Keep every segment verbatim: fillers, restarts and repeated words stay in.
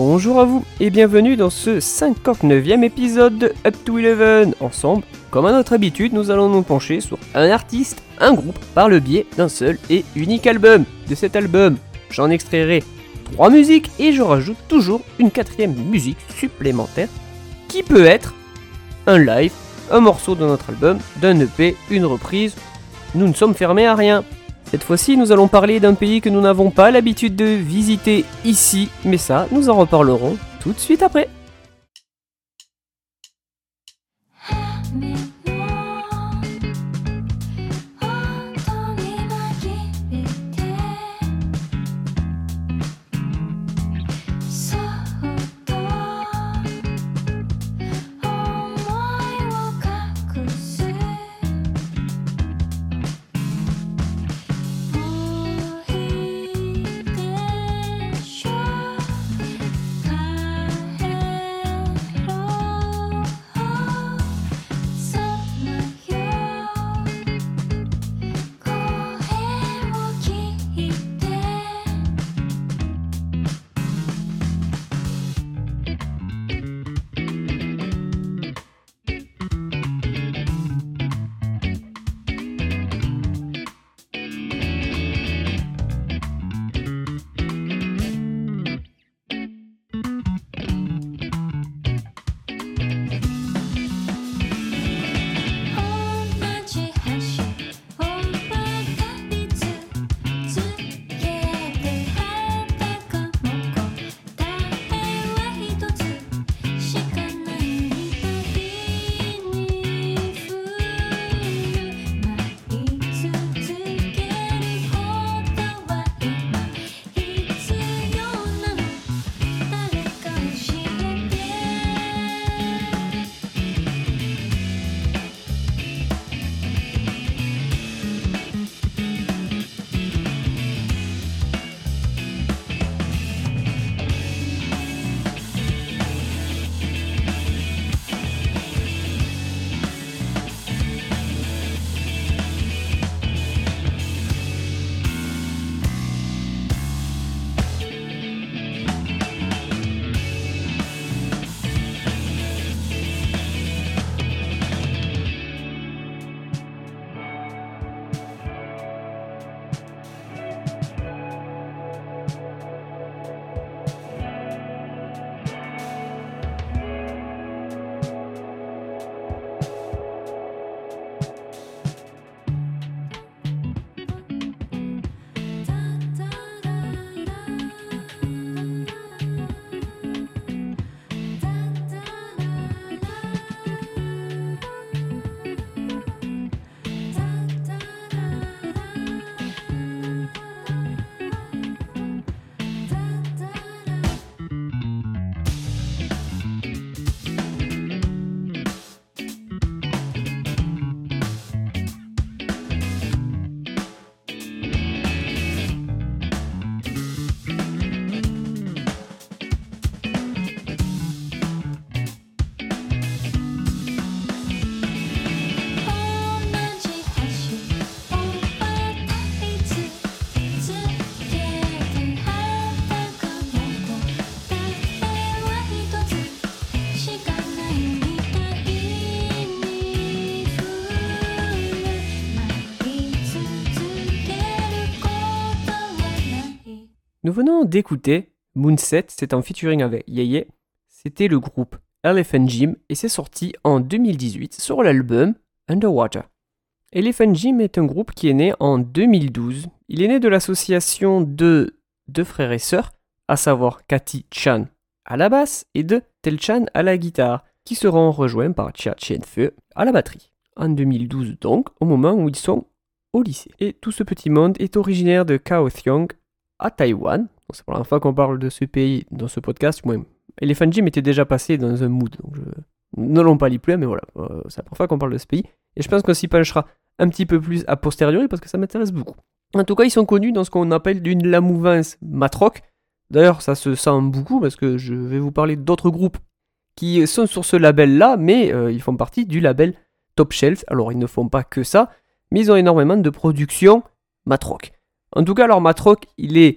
Bonjour à vous et bienvenue dans ce cinquante-neuvième épisode de Up to Eleven. Ensemble, comme à notre habitude, nous allons nous pencher sur un artiste, un groupe, par le biais d'un seul et unique album. De cet album, j'en extrairai trois musiques et je rajoute toujours une quatrième musique supplémentaire qui peut être un live, un morceau de notre album, d'un E P, une reprise. Nous ne sommes fermés à rien. Cette fois-ci, nous allons parler d'un pays que nous n'avons pas l'habitude de visiter ici, mais ça, nous en reparlerons tout de suite après. Nous venons d'écouter Moonset, c'est en featuring avec Yeye. C'était le groupe Elephant Gym et c'est sorti en deux mille dix-huit sur l'album Underwater. Elephant Gym est un groupe qui est né en deux mille douze. Il est né de l'association de deux frères et sœurs, à savoir Cathy Chan à la basse et de Tel Chan à la guitare, qui seront rejoints par Chia Chen Feu à la batterie. En deux mille douze donc, au moment où ils sont au lycée. Et tout ce petit monde est originaire de Kaohsiung, à Taïwan. Donc c'est pour la première fois qu'on parle de ce pays dans ce podcast. Moi, Elephant Gym était déjà passé dans un mood, donc je ne l'ont pas lu plus, mais voilà, euh, c'est la première fois qu'on parle de ce pays. Et je pense qu'on s'y penchera un petit peu plus a posteriori parce que ça m'intéresse beaucoup. En tout cas, ils sont connus dans ce qu'on appelle d'une la mouvance matrock. D'ailleurs, ça se sent beaucoup parce que je vais vous parler d'autres groupes qui sont sur ce label-là, mais euh, ils font partie du label Top Shelf. Alors, ils ne font pas que ça, mais ils ont énormément de production matrock. En tout cas, leur matrock, il est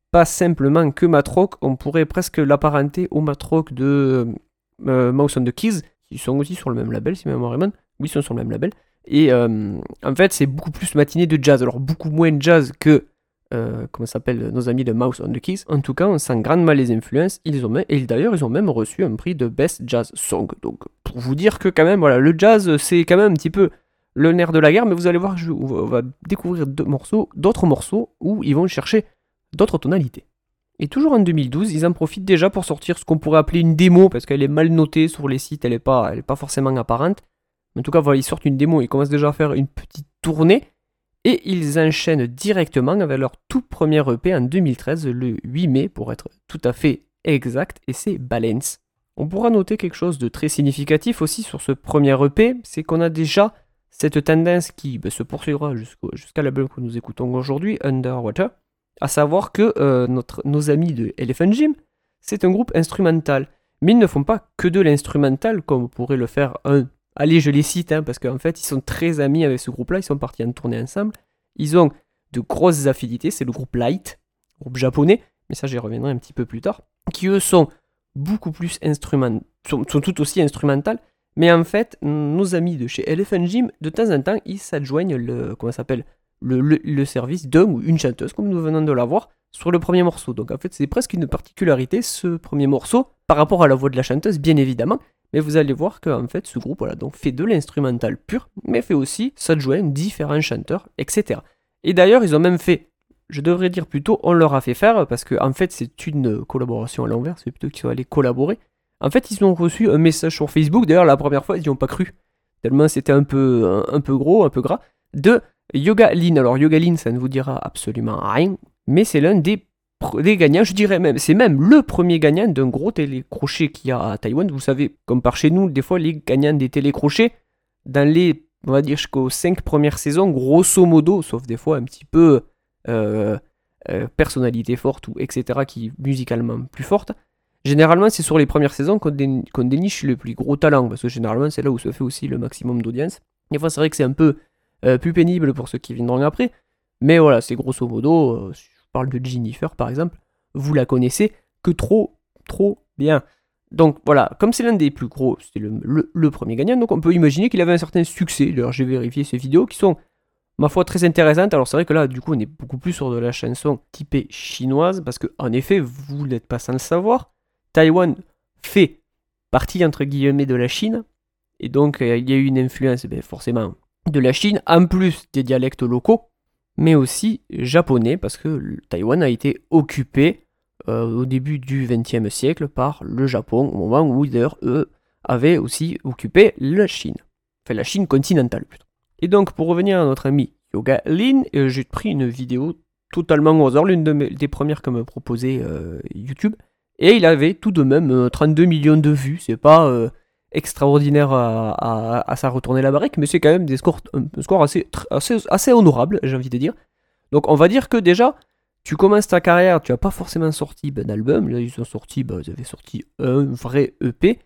pas simplement que Matrock, on pourrait presque l'apparenter au Matrock de euh, Mouse on the Keys, qui sont aussi sur le même label, si ma mémoire est bonne. Oui, ils sont sur le même label. Et euh, en fait, c'est beaucoup plus matiné de jazz. Alors, beaucoup moins de jazz que, euh, comment ça s'appelle, nos amis de Mouse on the Keys. En tout cas, on sent grandement les influences. Ils ont même, et d'ailleurs, ils ont même reçu un prix de Best Jazz Song. Donc, pour vous dire que quand même, voilà, le jazz, c'est quand même un petit peu le nerf de la guerre. Mais vous allez voir, je, on va découvrir deux morceaux, d'autres morceaux où ils vont chercher d'autres tonalités. Et toujours en deux mille douze, ils en profitent déjà pour sortir ce qu'on pourrait appeler une démo, parce qu'elle est mal notée sur les sites, elle n'est pas, elle est pas forcément apparente. En tout cas, voilà, ils sortent une démo, ils commencent déjà à faire une petite tournée, et ils enchaînent directement avec leur tout premier E P en deux mille treize, le huit mai, pour être tout à fait exact, et c'est Balance. On pourra noter quelque chose de très significatif aussi sur ce premier E P, c'est qu'on a déjà cette tendance qui ben, se poursuivra jusqu'à l'album que nous écoutons aujourd'hui, Underwater, à savoir que euh, notre, nos amis de Elephant Gym, c'est un groupe instrumental. Mais ils ne font pas que de l'instrumental, comme pourrait le faire un... Allez, je les cite, hein, parce qu'en fait, ils sont très amis avec ce groupe-là, ils sont partis en tournée ensemble. Ils ont de grosses affinités, c'est le groupe Light, groupe japonais, mais ça j'y reviendrai un petit peu plus tard, qui eux sont beaucoup plus instrumentaux, sont, sont tout aussi instrumentales, mais en fait, nos amis de chez Elephant Gym, de temps en temps, ils s'adjoignent le... comment ça s'appelle Le, le, le service d'un ou une chanteuse, comme nous venons de la voir, sur le premier morceau. Donc en fait, c'est presque une particularité, ce premier morceau, par rapport à la voix de la chanteuse, bien évidemment, mais vous allez voir qu'en fait, ce groupe voilà, donc, fait de l'instrumental pur, mais fait aussi s'adjoindre différents chanteurs, et cetera. Et d'ailleurs, ils ont même fait, je devrais dire plutôt, on leur a fait faire, parce qu'en en fait, c'est une collaboration à l'envers, c'est plutôt qu'ils sont allés collaborer. En fait, ils ont reçu un message sur Facebook, d'ailleurs, la première fois, ils n'y ont pas cru, tellement c'était un peu, un, un peu gros, un peu gras, de Yoga Lin. Alors Yoga Lin, ça ne vous dira absolument rien, mais c'est l'un des, des gagnants, je dirais même, c'est même le premier gagnant d'un gros télécrochet qu'il y a à Taïwan. Vous savez, comme par chez nous, des fois les gagnants des télécrochets, dans les, on va dire jusqu'aux cinq premières saisons, grosso modo, sauf des fois un petit peu euh, euh, personnalité forte ou et cetera qui musicalement plus forte. Généralement, c'est sur les premières saisons qu'on, dé, qu'on déniche le plus gros talent, parce que généralement, c'est là où se fait aussi le maximum d'audience. Des fois, c'est vrai que c'est un peu Euh, plus pénible pour ceux qui viendront après, mais voilà, c'est grosso modo, euh, si je parle de Jennifer par exemple, vous la connaissez que trop, trop bien. Donc voilà, comme c'est l'un des plus gros, c'était le, le, le premier gagnant, donc on peut imaginer qu'il avait un certain succès. D'ailleurs, j'ai vérifié ces vidéos qui sont, ma foi, très intéressantes. Alors c'est vrai que là, du coup, on est beaucoup plus sur de la chanson typée chinoise, parce que en effet, vous n'êtes pas sans le savoir, Taïwan fait partie, entre guillemets, de la Chine, et donc euh, il y a eu une influence, ben, forcément, de la Chine, en plus des dialectes locaux, mais aussi japonais, parce que Taïwan a été occupé euh, au début du vingtième siècle par le Japon, au moment où d'ailleurs eux avaient aussi occupé la Chine, enfin la Chine continentale plutôt. Et donc pour revenir à notre ami Yoga Lin, euh, j'ai pris une vidéo totalement au hasard, l'une de mes, des premières que me proposait euh, YouTube, et il avait tout de même euh, trente-deux millions de vues, c'est pas... Euh, extraordinaire à, à, à sa retourner la barrique, mais c'est quand même des scores, un score assez, assez, assez honorable, j'ai envie de dire. Donc on va dire que déjà, tu commences ta carrière, tu n'as pas forcément sorti ben, d'album, là ils ont sorti, ben, ils avaient sorti un vrai E P,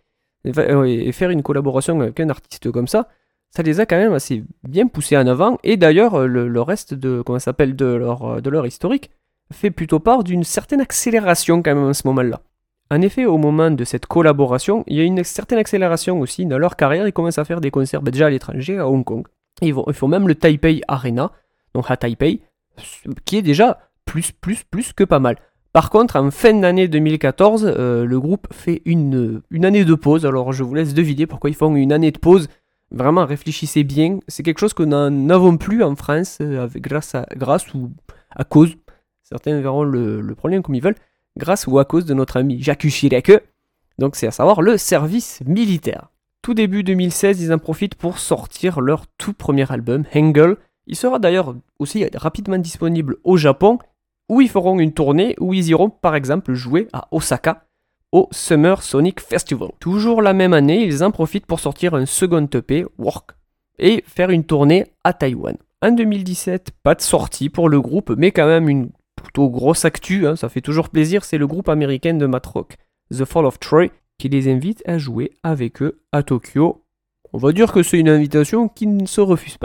et faire une collaboration avec un artiste comme ça, ça les a quand même assez bien poussés en avant, et d'ailleurs le, le reste de, comment ça s'appelle, de leur, de leur historique fait plutôt part d'une certaine accélération quand même à ce moment-là. En effet, au moment de cette collaboration, il y a une certaine accélération aussi dans leur carrière. Ils commencent à faire des concerts ben déjà à l'étranger, à Hong Kong. Ils, vont, ils font même le Taipei Arena, donc à Taipei, qui est déjà plus, plus, plus que pas mal. Par contre, en fin d'année deux mille quatorze, euh, le groupe fait une, une année de pause. Alors je vous laisse deviner pourquoi ils font une année de pause. Vraiment, réfléchissez bien. C'est quelque chose que nous n'avons plus en France, euh, avec, grâce, à, grâce ou à cause. Certains verront le, le problème comme ils veulent. Grâce ou à cause de notre ami Jacques Chirac, donc c'est à savoir le service militaire. Tout début deux mille seize, ils en profitent pour sortir leur tout premier album, Hangul. Il sera d'ailleurs aussi rapidement disponible au Japon, où ils feront une tournée, où ils iront par exemple jouer à Osaka, au Summer Sonic Festival. Toujours la même année, ils en profitent pour sortir un second E P, Work, et faire une tournée à Taïwan. En deux mille dix-sept, pas de sortie pour le groupe, mais quand même une plutôt grosse actu, hein, ça fait toujours plaisir, c'est le groupe américain de matrock, The Fall of Troy, qui les invite à jouer avec eux à Tokyo. On va dire que c'est une invitation qui ne se refuse pas.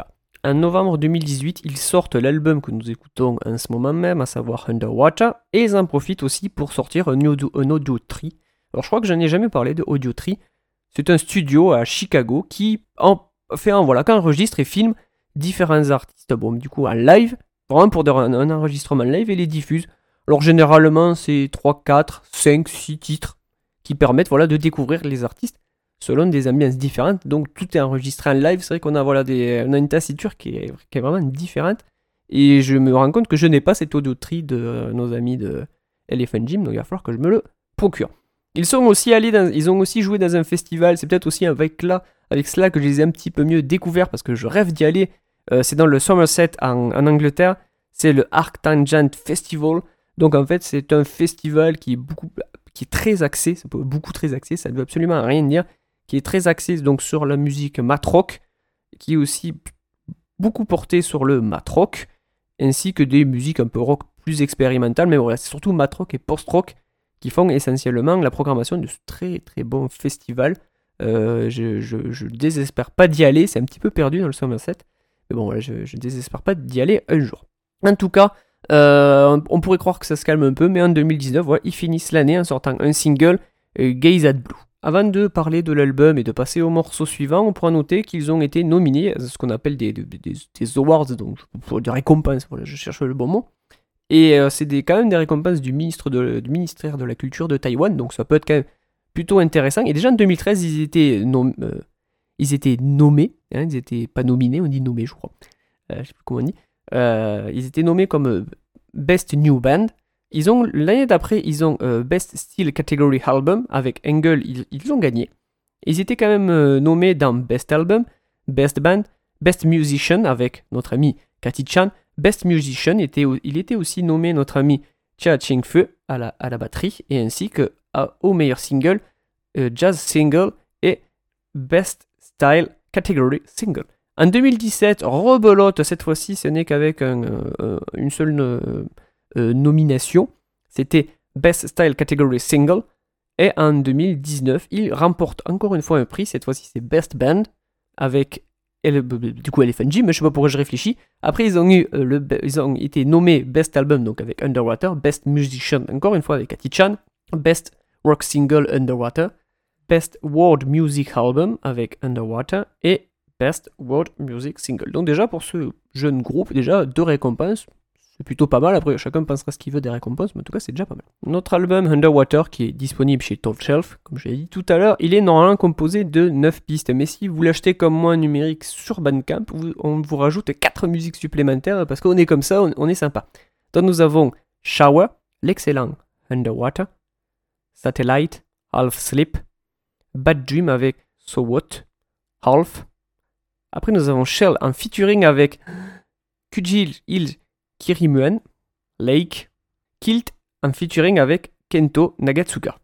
en novembre deux mille dix-huit, ils sortent l'album que nous écoutons en ce moment même, à savoir Underwater, et ils en profitent aussi pour sortir un audio, un audio tree. Alors je crois que je n'en ai jamais parlé de Audio Tree. C'est un studio à Chicago qui en fait un, voilà, qui enregistre et filme différents artistes, bon du coup en live, vraiment pour un, un enregistrement live et les diffuse. Alors généralement c'est trois, quatre, cinq, six titres qui permettent voilà, de découvrir les artistes selon des ambiances différentes. Donc tout est enregistré en live, c'est vrai qu'on a, voilà, des, on a une tessiture qui est, qui est vraiment différente. Et je me rends compte que je n'ai pas cet audio tree de euh, nos amis de Elephant Gym, donc il va falloir que je me le procure. Ils sont aussi allés dans, ils ont aussi joué dans un festival, c'est peut-être aussi avec, là, avec cela que je les ai un petit peu mieux découverts parce que je rêve d'y aller. Euh, c'est dans le Somerset en, en Angleterre, c'est le Arctangent Festival. Donc en fait c'est un festival qui est, beaucoup, qui est très axé, c'est beaucoup très axé, ça ne veut absolument rien dire, qui est très axé donc sur la musique mat rock, qui est aussi beaucoup porté sur le mat rock, ainsi que des musiques un peu rock plus expérimentales, mais voilà, c'est surtout mat rock et post-rock qui font essentiellement la programmation de ce très très bon festival. Euh, je, je, je désespère pas d'y aller, c'est un petit peu perdu dans le Somerset, mais bon voilà, je, je désespère pas d'y aller un jour. En tout cas, euh, on pourrait croire que ça se calme un peu, mais en deux mille dix-neuf, voilà, ils finissent l'année en sortant un single, euh, Gaze at Blue. Avant de parler de l'album et de passer au morceau suivant, on pourra noter qu'ils ont été nominés à ce qu'on appelle des, des, des, des awards, donc des récompenses, voilà, je cherche le bon mot. Et euh, c'est des, quand même des récompenses du, ministre de, du ministère de la Culture de Taïwan, donc ça peut être quand même plutôt intéressant. Et déjà en deux mille treize, ils étaient, nom, euh, ils étaient nommés, hein, ils étaient pas nominés, on dit nommés, je crois. Euh, je sais plus comment on dit. Euh, ils étaient nommés comme euh, Best New Band. Ils ont, l'année d'après, ils ont euh, Best Steel Category Album, avec Engel, ils, ils ont gagné. Ils étaient quand même euh, nommés dans Best Album, Best Band, Best Musician, avec notre ami Cathy Chan. Best Musician, était, il était aussi nommé notre ami Chia Ching-Feu à la, à la batterie, et ainsi que à, au meilleur single, euh, Jazz Single et Best Style Category Single. En deux mille dix-sept, rebelote, cette fois-ci, ce n'est qu'avec un, euh, une seule euh, euh, nomination. C'était Best Style Category Single. Et en deux mille dix-neuf, il remporte encore une fois un prix. Cette fois-ci, c'est Best Band avec du coup Elephant Gym, mais je sais pas pourquoi je réfléchis. Après, ils ont, eu, euh, le, ils ont été nommés Best Album, donc avec Underwater. Best Musician, encore une fois avec Cathy Chan. Best Rock Single, Underwater. Best World Music Album avec Underwater. Et Best World Music Single. Donc déjà pour ce jeune groupe, déjà deux récompenses, c'est plutôt pas mal. Après chacun pensera ce qu'il veut des récompenses, mais en tout cas c'est déjà pas mal. Notre album Underwater, qui est disponible chez Top Shelf, comme je l'ai dit tout à l'heure, il est normalement composé de neuf pistes, mais si vous l'achetez comme moi numérique sur Bandcamp, vous, on vous rajoute quatre musiques supplémentaires, parce qu'on est comme ça, on, on est sympa. Donc nous avons Shower, l'excellent Underwater, Satellite, Half Sleep, Bad Dream avec So What, Half. Après, nous avons Shell en featuring avec Kujil Il Kirimuen, Lake, Kilt en featuring avec Kento Nagatsuka,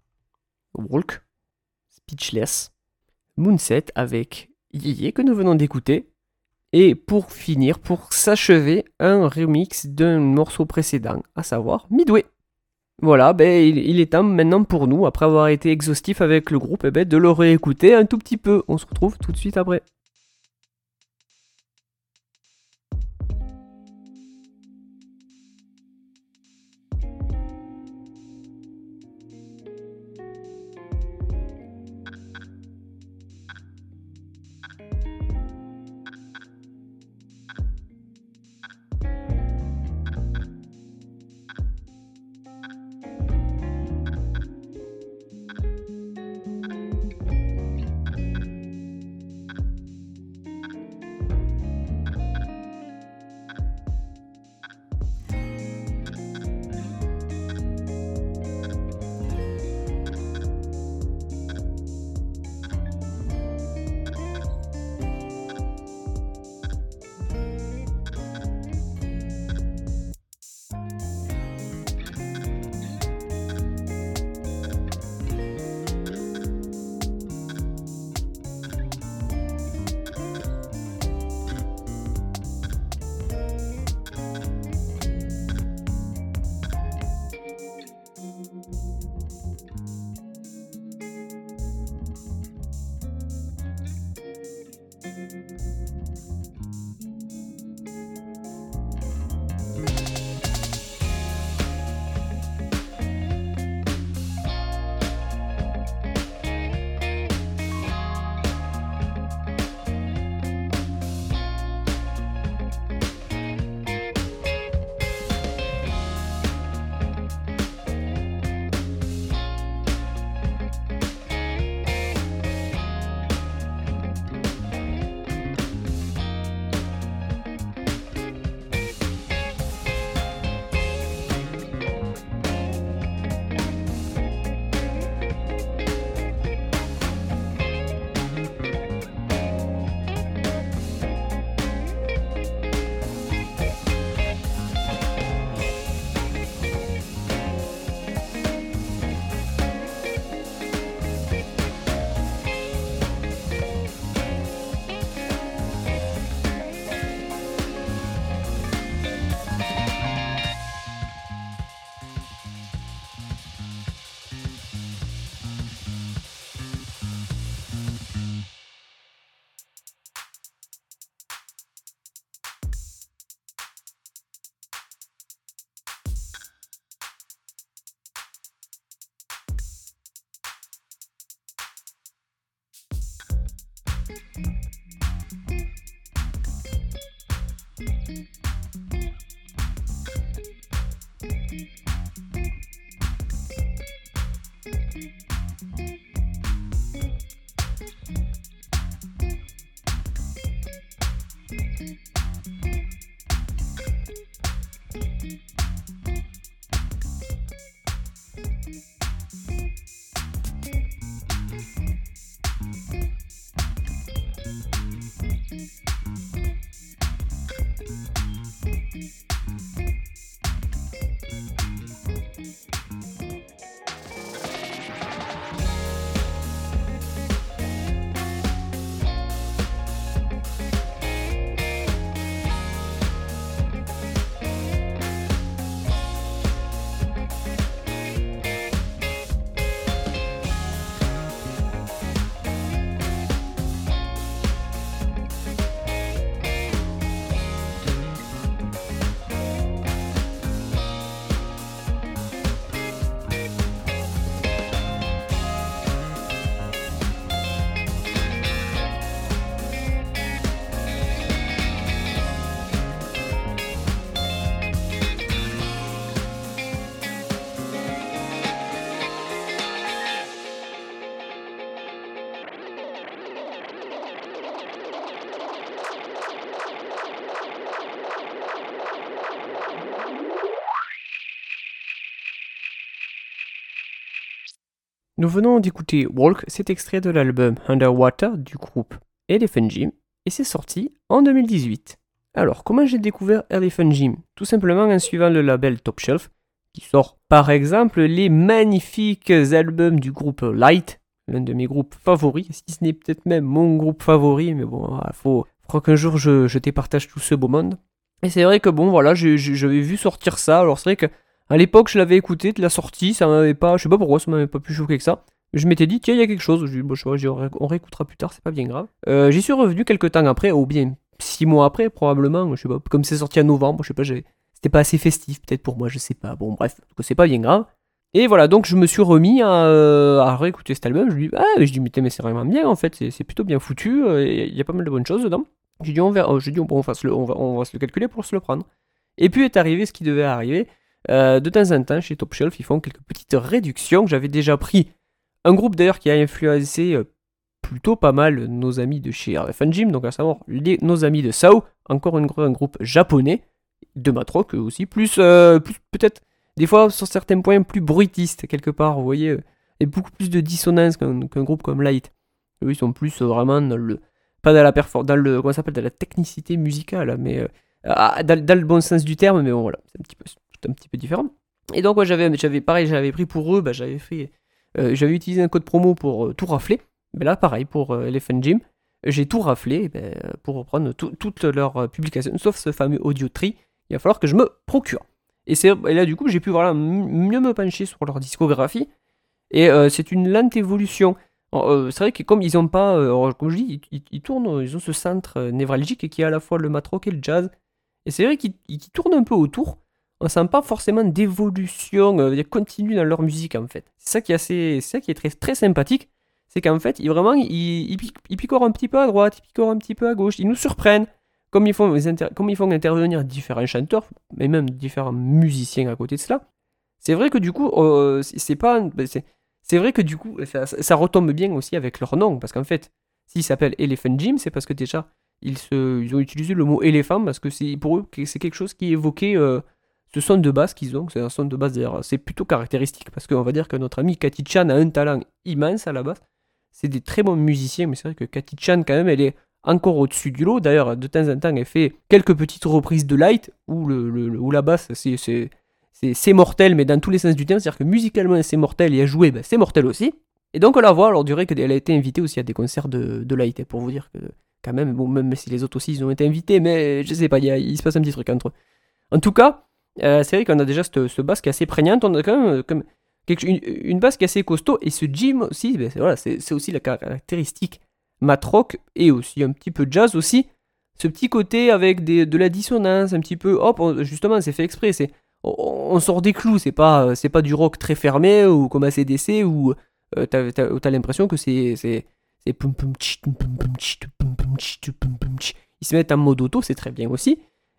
Walk, Speechless, Moonset avec Yeye que nous venons d'écouter, et pour finir, pour s'achever, un remix d'un morceau précédent, à savoir Midway. Voilà, ben, il, il est temps maintenant pour nous, après avoir été exhaustif avec le groupe, eh ben, de le réécouter un tout petit peu. On se retrouve tout de suite après. Nous venons d'écouter Walk, cet extrait de l'album Underwater du groupe Elephant Gym, et c'est sorti en deux mille dix-huit. Alors, comment j'ai découvert Elephant Gym? Tout simplement en suivant le label Top Shelf, qui sort par exemple les magnifiques albums du groupe Light, l'un de mes groupes favoris, si ce n'est peut-être même mon groupe favori, mais bon, il faut, je crois qu'un jour je, je départage tout ce beau monde. Et c'est vrai que bon, voilà, j'avais vu sortir ça, alors c'est vrai que à l'époque, je l'avais écouté de la sortie, ça m'avait pas, je sais pas pourquoi, ça m'avait pas plus choqué que ça. Je m'étais dit, tiens, il y a quelque chose. Je dis, bon, je sais pas, on réécoutera plus tard, c'est pas bien grave. Euh, J'y suis revenu quelques temps après, ou bien six mois après, probablement. Je sais pas, comme c'est sorti en novembre, je sais pas, c'était pas assez festif, peut-être pour moi, je sais pas. Bon, bref, c'est pas bien grave. Et voilà, donc je me suis remis à, euh, à réécouter cet album. Je lui dis, ah, je dis, mais c'est vraiment bien en fait, c'est plutôt bien foutu, il y a pas mal de bonnes choses dedans. J'ai dit, on verra, je dis, bon, on, le, on, va, on va se le calculer pour se le prendre. Et puis est arrivé ce qui devait arriver. Euh, de temps en temps, chez Top Shelf, ils font quelques petites réductions. J'avais déjà pris un groupe d'ailleurs qui a influencé euh, plutôt pas mal nos amis de chez Elephant Gym, donc à savoir les, nos amis de Sao, encore une, un groupe japonais, de matrock aussi, plus, euh, plus peut-être des fois sur certains points plus bruitiste quelque part, vous voyez, euh, et beaucoup plus de dissonance qu'un qu'un groupe comme Light. Eux, ils sont plus euh, vraiment dans le, pas dans la performance, dans le, comment ça s'appelle, dans la technicité musicale, mais euh, dans, dans le bon sens du terme, mais bon voilà, c'est un petit peu un petit peu différent. Et donc ouais, j'avais j'avais pareil, j'avais pris pour eux, bah, j'avais fait euh, j'avais utilisé un code promo pour euh, tout rafler. Mais là pareil pour euh, Elephant Gym, j'ai tout raflé bah, pour reprendre tout, toutes leurs publications, sauf ce fameux audio tree. Il va falloir que je me procure. Et, et là du coup j'ai pu voilà, mieux me pencher sur leur discographie. Et euh, c'est une lente évolution. Euh, c'est vrai que comme ils ont pas, euh, comme je dis, ils, ils, ils tournent, ils ont ce centre euh, névralgique qui est à la fois le matrock et le jazz. Et c'est vrai qu'ils tournent un peu autour. On sent pas forcément d'évolution euh, continue dans leur musique en fait. C'est ça qui est assez, c'est ça qui est très, très sympathique, c'est qu'en fait, ils vraiment, ils, ils, ils picorent un petit peu à droite, ils picorent un petit peu à gauche, ils nous surprennent, comme ils font, comme ils font intervenir différents chanteurs, mais même différents musiciens à côté de cela. C'est vrai que du coup, euh, c'est pas, c'est vrai que du coup, ça, ça retombe bien aussi avec leur nom, parce qu'en fait, s'ils s'appellent Elephant Gym, c'est parce que déjà, ils, se, ils ont utilisé le mot éléphant, parce que c'est pour eux, c'est quelque chose qui évoquait euh, ce son de basse qu'ils ont, c'est un son de basse d'ailleurs, c'est plutôt caractéristique, parce qu'on va dire que notre ami Cathy Chan a un talent immense à la basse, c'est des très bons musiciens, mais c'est vrai que Cathy Chan quand même, elle est encore au-dessus du lot, d'ailleurs de temps en temps elle fait quelques petites reprises de Light, où, le, le, où la basse c'est, c'est, c'est, c'est mortel, mais dans tous les sens du terme, c'est-à-dire que musicalement c'est mortel, et à jouer ben, c'est mortel aussi, et donc on la voit, alors on dirait qu'elle a été invitée aussi à des concerts de, de Light, pour vous dire que quand même, bon, même si les autres aussi ils ont été invités, mais je sais pas, il, y a, il se passe un petit truc entre eux. En tout cas, Euh, c'est vrai qu'on a déjà cette, cette basse qui est assez prégnante, on a quand même comme quelque, une, une basse qui est assez costaud, et ce gym aussi, ben c'est, voilà, c'est, c'est aussi la caractéristique matrock, et aussi un petit peu jazz aussi, ce petit côté avec des, de la dissonance, un petit peu, hop, on, justement c'est fait exprès, c'est, on, on sort des clous, c'est pas, c'est pas du rock très fermé, ou comme A C D C, où euh, t'as, t'as, t'as l'impression que c'est, c'est, c'est pum pum tch, pum pum tch, pum pum tch, pum pum tch. Ils se mettent en mode auto, c'est très bien aussi.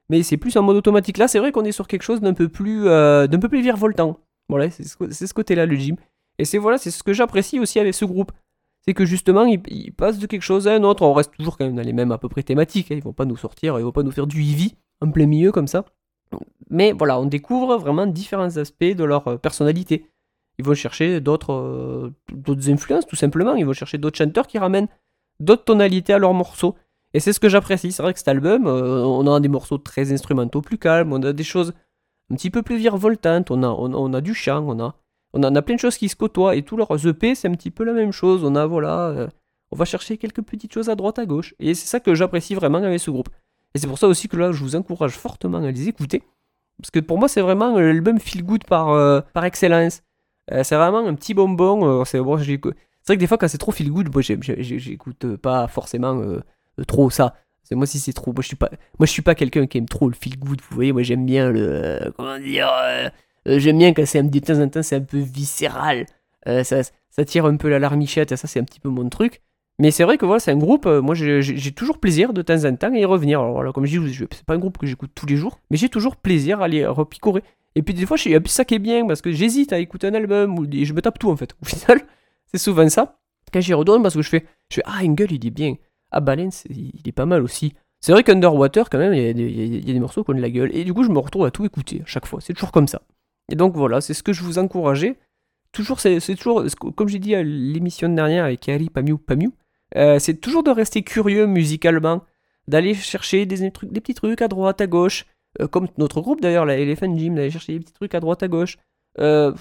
mais c'est plus en mode automatique. Là, c'est vrai qu'on est sur quelque chose d'un peu plus, euh, d'un peu plus virevoltant. Voilà, c'est ce, c'est ce côté-là, le gym. Et c'est voilà, c'est ce que j'apprécie aussi avec ce groupe. C'est que justement, ils, ils passent de quelque chose à un autre. On reste toujours quand même dans les mêmes à peu près thématiques. Hein. Ils vont pas nous sortir, ils vont pas nous faire du heavy en plein milieu comme ça. Mais voilà, on découvre vraiment différents aspects de leur euh, personnalité. Ils vont chercher d'autres, euh, d'autres influences, tout simplement. Ils vont chercher d'autres chanteurs qui ramènent d'autres tonalités à leurs morceaux. Et c'est ce que j'apprécie. C'est vrai que cet album, euh, on a des morceaux très instrumentaux plus calmes, on a des choses un petit peu plus virevoltantes, on a, on, on a du chant, on a, on en a plein de choses qui se côtoient. Et tous leurs E P, c'est un petit peu la même chose. On a, voilà, euh, on va chercher quelques petites choses à droite, à gauche. Et c'est ça que j'apprécie vraiment avec ce groupe. Et c'est pour ça aussi que là, je vous encourage fortement à les écouter. Parce que pour moi, c'est vraiment l'album Feel Good par, euh, par excellence. Euh, c'est vraiment un petit bonbon. Euh, c'est, bon, c'est vrai que des fois, quand c'est trop Feel Good, moi, j'écoute pas forcément euh, trop ça. C'est moi, si c'est trop. Moi, je suis pas, moi, je suis pas quelqu'un qui aime trop le Feel Good. Vous voyez, moi, j'aime bien le. Euh, comment dire euh, euh, J'aime bien quand c'est de temps en temps, c'est un peu viscéral. Euh, ça, ça tire un peu la larmichette. Ça, c'est un petit peu mon truc. Mais c'est vrai que voilà, c'est un groupe, euh, moi j'ai, j'ai toujours plaisir de temps en temps à y revenir. Alors voilà, comme je dis, je, c'est pas un groupe que j'écoute tous les jours, mais j'ai toujours plaisir à aller repicorer. Et puis des fois, c'est ça qui est bien, parce que j'hésite à écouter un album, ou je me tape tout en fait. Au final, c'est souvent ça. Quand j'y redonne, parce que je fais, je fais ah, Engel, il est bien. Ah, Balance, il est pas mal aussi. C'est vrai qu'Underwater, quand même, il y, a des, il y a des morceaux qui ont de la gueule. Et du coup, je me retrouve à tout écouter à chaque fois. C'est toujours comme ça. Et donc voilà, c'est ce que je vous encourageais. Toujours, c'est, c'est toujours, comme j'ai dit à l'émission dernière avec Ari Pamiou Pamiou, Euh, c'est toujours de rester curieux musicalement, d'aller chercher des, trucs, des petits trucs à droite, à gauche, euh, comme notre groupe d'ailleurs, la Elephant Gym, d'aller chercher des petits trucs à droite, à gauche. Euh,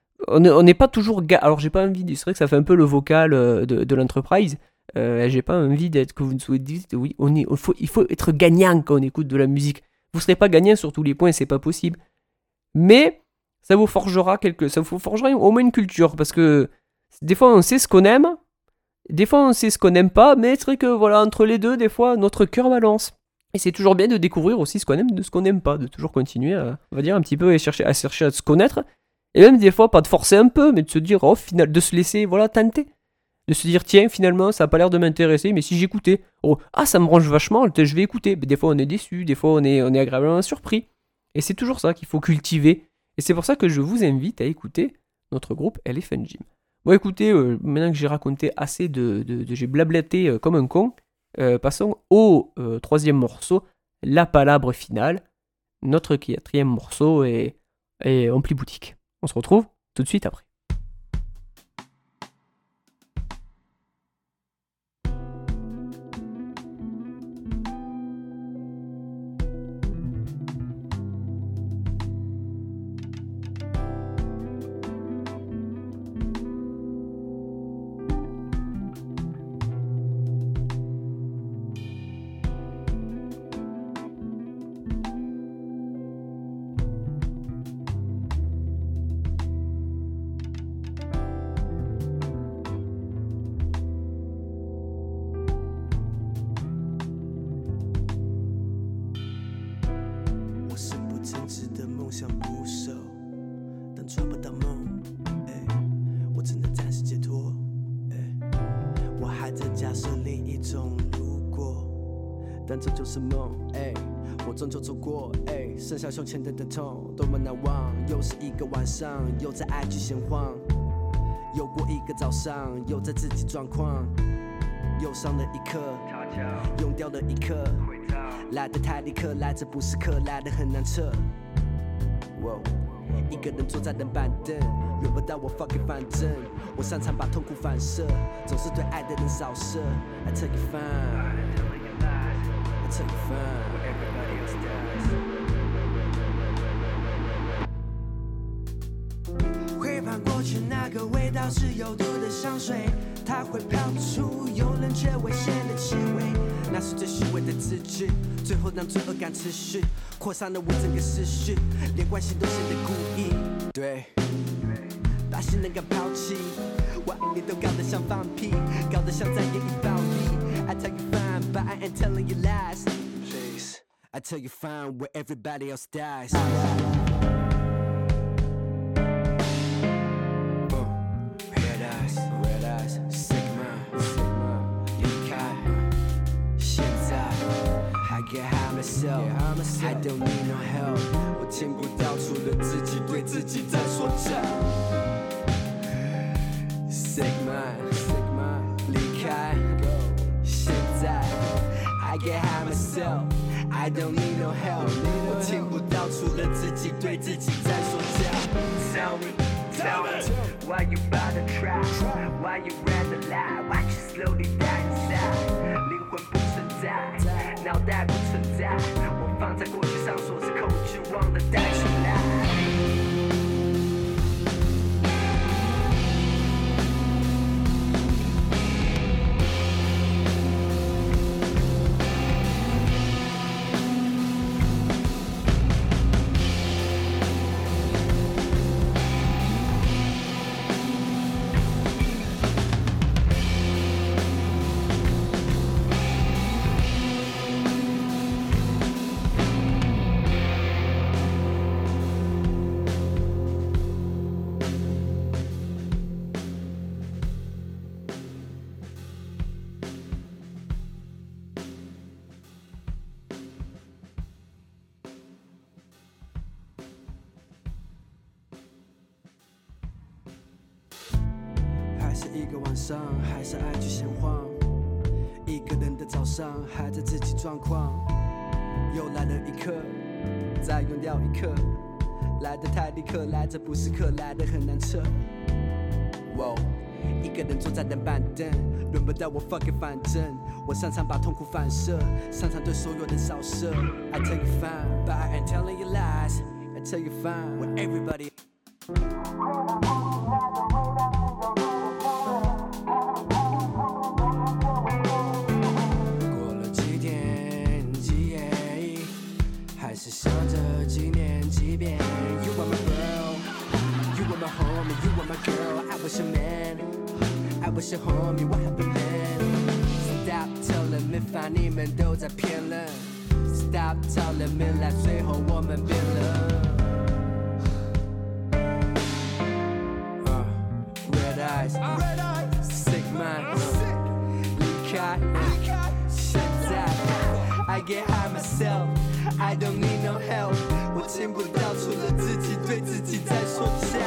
on n'est pas toujours... Ga- Alors j'ai pas envie, de, c'est vrai que ça fait un peu le vocal euh, de, de l'entreprise, euh, j'ai pas envie d'être que vous ne souhaitez... Oui, on est, il, faut, il faut être gagnant quand on écoute de la musique. Vous serez pas gagnant sur tous les points, c'est pas possible. Mais ça vous forgera quelque, ça vous forgera au moins une culture, parce que des fois on sait ce qu'on aime, des fois on sait ce qu'on n'aime pas, mais c'est vrai que voilà, entre les deux, des fois notre cœur balance. Et c'est toujours bien de découvrir aussi ce qu'on aime de ce qu'on n'aime pas, de toujours continuer à, on va dire, un petit peu à chercher, à chercher à se connaître. Et même des fois, pas de forcer un peu, mais de se dire, oh, final, de se laisser, voilà, tenter. De se dire, tiens, finalement, ça a pas l'air de m'intéresser, mais si j'écoutais, oh, ah, ça me branche vachement, je vais écouter. Mais des fois on est déçu, des fois on est, on est agréablement surpris. Et c'est toujours ça qu'il faut cultiver. Et c'est pour ça que je vous invite à écouter notre groupe Elephant Gym. Bon, écoutez, euh, maintenant que j'ai raconté assez de... de, de j'ai blablaté euh, comme un con, euh, passons au euh, troisième morceau, la palabre finale. Notre quatrième morceau est, est Ampli Boutique. On se retrouve tout de suite après. 但这就是梦，哎，我终究走过，哎，剩下胸前的疼痛多么难忘。又是一个晚上，又在 I G 闲晃，又过一个早上，又在自己状况，忧伤的一刻，用掉了一刻，来得太立刻，来这不是课，来得很难测。Wow, 一个人坐在冷板凳，轮不到我 fucking 反正，我擅长把痛苦反射，总是对爱的人扫射。I tell you fine。I tell you fine, what everybody else does. 回放过去那个味道是有毒的香水，它会飘出有人却危险的气味，那是最虚伪的字句，最后让罪恶感持续，扩散了我整个思绪，连关系都显得故意。对，把信任感抛弃，把你都搞得像放屁，搞得像在演绎暴力。I tell you fine, but I ain't telling you lies. Please, I tell you fine where everybody else dies. Uh, red eyes, red eyes, Sigma, Sigma, 离开，现在还给还没 myself, I don't need no help. 我听不到除了自己对自己在说教。Sigma, Sigma, 离开，现在 I get high myself, I don't need no help. 我听不到除了自己对自己在说教。Tell me, tell me, why you bother try? Why you rather lie? Why you slowly die inside? 灵魂不存在，脑袋不存在，我放在过去上锁是恐惧，忘了带出来。还是一个晚上，还是爱去闲晃，一个人的早上，还在自己状况。又来了一刻，再用掉一刻，来得太立刻，来这不是课，来得很难测。哇，一个人坐在冷板凳，轮不到我 fuck it， 反正我擅长把痛苦反射，擅长对所有人扫射。I tell you fine, but I ain't telling you lies. I tell you fine, with everybody. 还是想着几年几遍 You are my girl, you are my homie, you are my girl. I was your man, I was your homie, what happened man? Stop telling me 反你们都在骗人 Stop telling me 来最后我们变了 uh, Red eyes, red eyes, sick mind uh, 离开现在 I get high myself I don't need no help 我听不到除了自己对自己在说教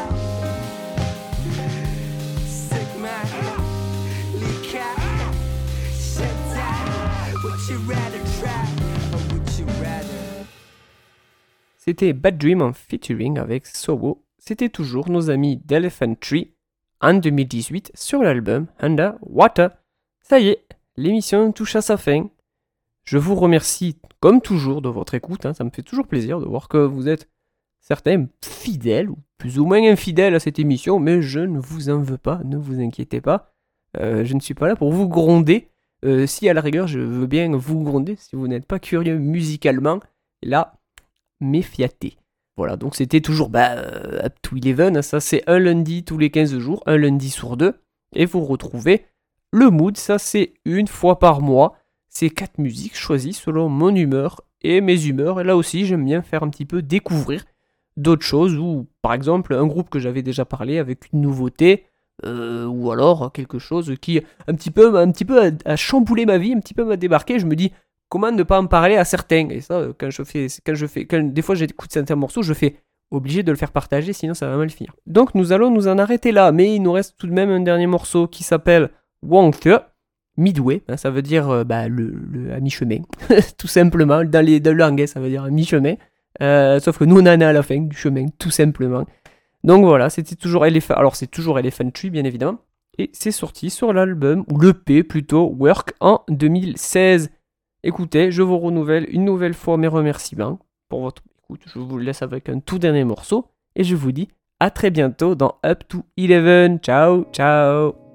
Sick mind 离开现在 Would you rather try or would you rather C'était Bad Dream en featuring avec Sowo. C'était toujours nos amis d'Elephant Tree en deux mille dix-huit sur l'album Underwater. Ça y est, l'émission touche à sa fin. Je vous remercie comme toujours de votre écoute, hein. Ça me fait toujours plaisir de voir que vous êtes certains fidèles ou plus ou moins infidèles à cette émission, mais je ne vous en veux pas, ne vous inquiétez pas. Euh, je ne suis pas là pour vous gronder. Euh, si à la rigueur je veux bien vous gronder, si vous n'êtes pas curieux musicalement, là, méfiatez. Voilà, donc c'était toujours bah, euh, Up to Eleven, ça c'est un lundi tous les quinze jours, un lundi sur deux, et vous retrouvez le mood, ça c'est une fois par mois. C'est quatre musiques choisies selon mon humeur et mes humeurs. Et là aussi, j'aime bien faire un petit peu découvrir d'autres choses. Ou par exemple, un groupe que j'avais déjà parlé avec une nouveauté. Euh, ou alors quelque chose qui un petit peu, un petit peu a, a chamboulé ma vie, un petit peu m'a débarqué. Je me dis, comment ne pas en parler à certains. Et ça, quand je fais... Quand je fais quand, des fois, j'écoute certains morceaux, je fais obligé de le faire partager, sinon ça va mal finir. Donc nous allons nous en arrêter là. Mais il nous reste tout de même un dernier morceau qui s'appelle Wong Thue. Midway, hein, ça veut dire euh, bah, le, le, à mi-chemin, tout simplement. Dans, les, dans le anglais, ça veut dire à mi-chemin. Euh, sauf que nous, on en est à la fin du chemin, tout simplement. Donc voilà, c'était toujours Elephant... Alors, c'est toujours Elephant Tree, bien évidemment. Et c'est sorti sur l'album, ou l'E P plutôt, Work, en deux mille seize. Écoutez, je vous renouvelle une nouvelle fois mes remerciements pour votre écoute. Je vous laisse avec un tout dernier morceau. Et je vous dis à très bientôt dans Up to Eleven. Ciao, ciao.